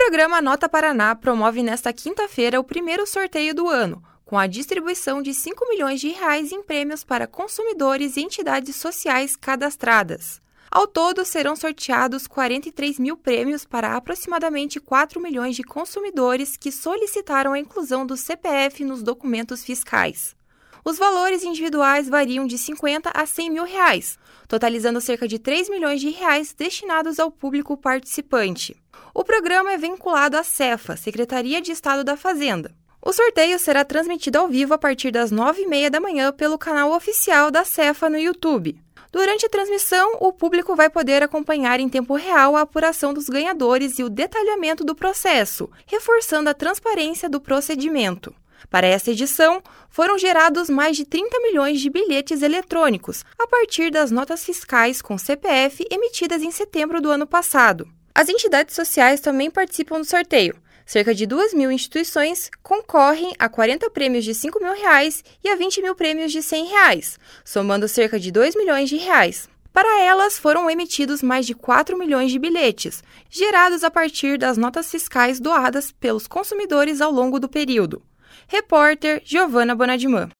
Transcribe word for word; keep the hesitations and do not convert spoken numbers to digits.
programa Nota Paraná promove nesta quinta-feira o primeiro sorteio do ano, com a distribuição de cinco milhões de reais em prêmios para consumidores e entidades sociais cadastradas. Ao todo, serão sorteados quarenta e três mil prêmios para aproximadamente quatro milhões de consumidores que solicitaram a inclusão do C P F nos documentos fiscais. Os valores individuais variam de cinquenta a cem mil reais, totalizando cerca de três milhões de reais destinados ao público participante. O programa é vinculado à Cefa, Secretaria de Estado da Fazenda. O sorteio será transmitido ao vivo a partir das nove e meia da manhã pelo canal oficial da Cefa no YouTube. Durante a transmissão, o público vai poder acompanhar em tempo real a apuração dos ganhadores e o detalhamento do processo, reforçando a transparência do procedimento. Para essa edição, foram gerados mais de trinta milhões de bilhetes eletrônicos, a partir das notas fiscais com C P F emitidas em setembro do ano passado. As entidades sociais também participam do sorteio. Cerca de duas mil instituições concorrem a quarenta prêmios de cinco mil reais e a vinte mil prêmios de cem reais, somando cerca de dois milhões de reais. Para elas, foram emitidos mais de quatro milhões de bilhetes, gerados a partir das notas fiscais doadas pelos consumidores ao longo do período. Repórter Giovana Bonadimã.